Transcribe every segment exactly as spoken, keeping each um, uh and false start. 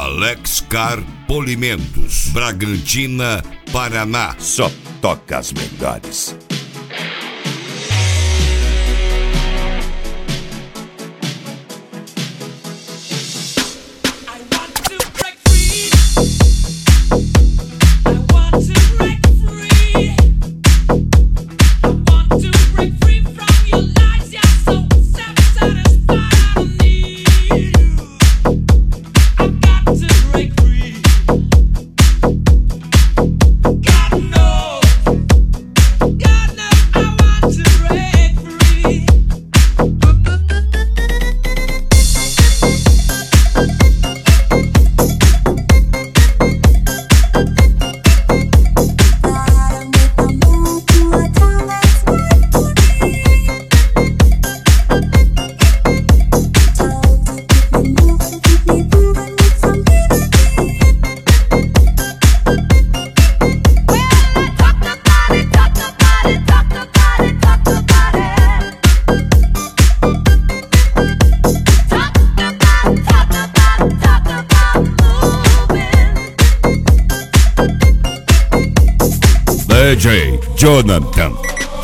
Alex Car Polimentos, Bragantina, Paraná. Só toca as melhores. D J Jonathan.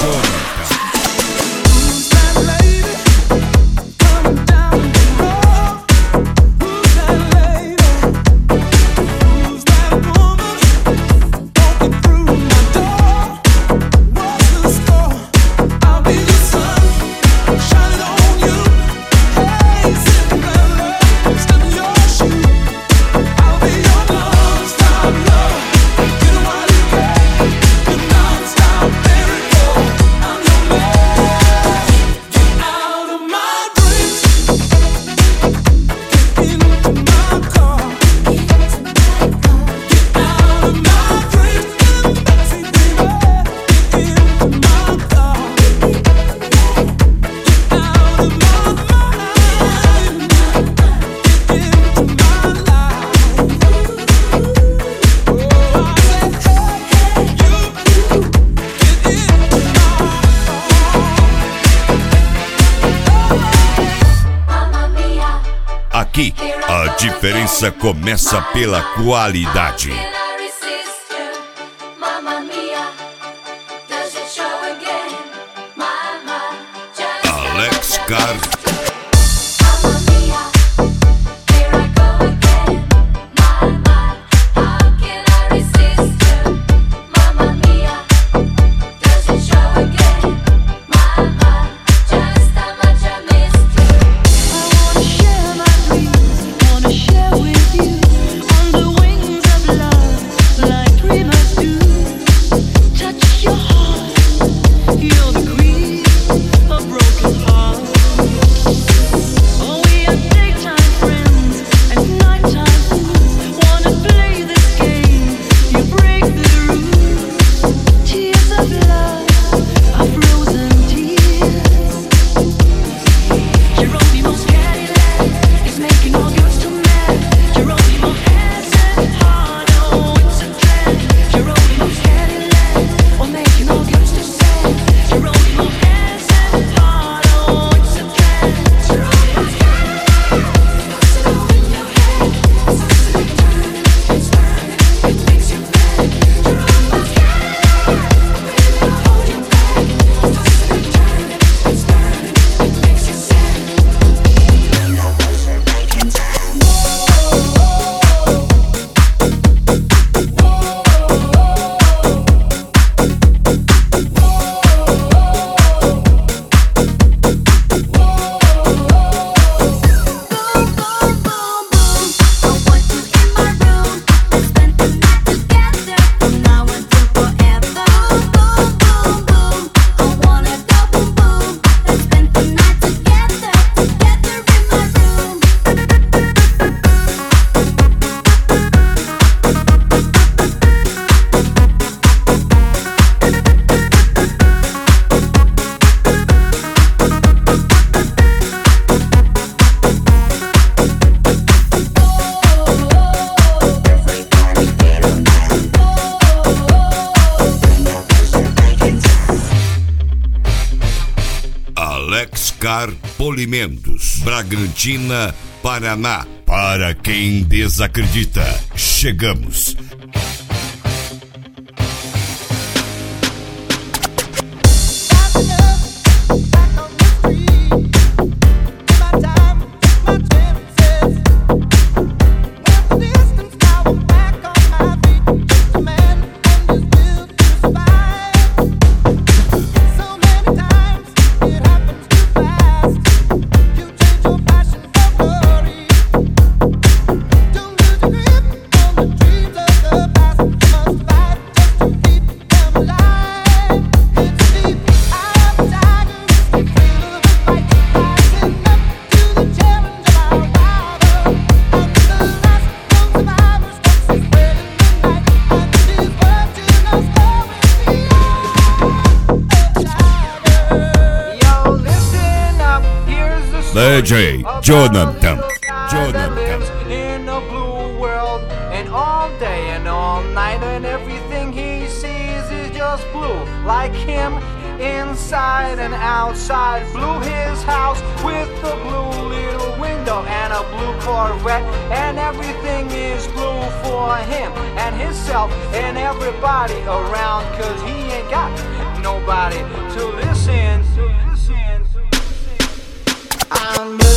Aqui, a diferença começa pela qualidade. Alex Car. Alex Car Polimentos, Bragantina, Paraná. Para quem desacredita, chegamos. D J Jonathan. Jonathan. In a blue world, and all day and all night, and everything he sees is just blue. Like him, inside and outside. Blue his house with a blue little window and a blue Corvette, and everything is blue for him and himself and everybody around, 'cause he ain't got nobody to listen to. Listen to. I'm